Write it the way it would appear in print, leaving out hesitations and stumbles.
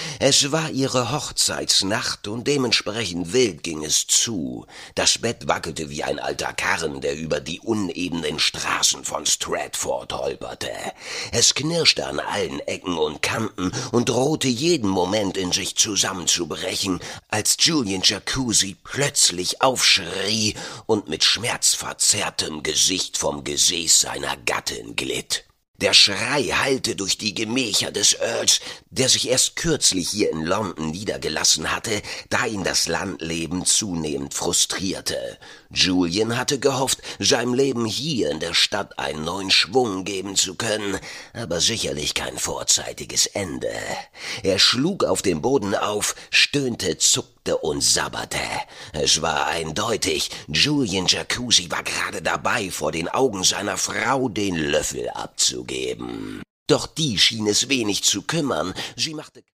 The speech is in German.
Es war ihre Hochzeitsnacht und dementsprechend wild ging es zu. Das Bett wackelte wie ein alter Karren, der über die unebenen Straßen von Stratford holperte. Es knirschte an allen Ecken und Kanten und drohte jeden Moment in sich zusammenzubrechen, als Julian Jacuzzi plötzlich aufschrie und mit schmerzverzerrtem Gesicht vom Gesäß seiner Gattin glitt. Der Schrei hallte durch die Gemächer des Earls, der sich erst kürzlich hier in London niedergelassen hatte, da ihn das Landleben zunehmend frustrierte. Julian hatte gehofft, seinem Leben hier in der Stadt einen neuen Schwung geben zu können, aber sicherlich kein vorzeitiges Ende. Er schlug auf dem Boden auf, stöhnte, zuckte und sabberte. Es war eindeutig, Julian Jacuzzi war gerade dabei, vor den Augen seiner Frau den Löffel abzugeben. Doch die schien es wenig zu kümmern. Sie machte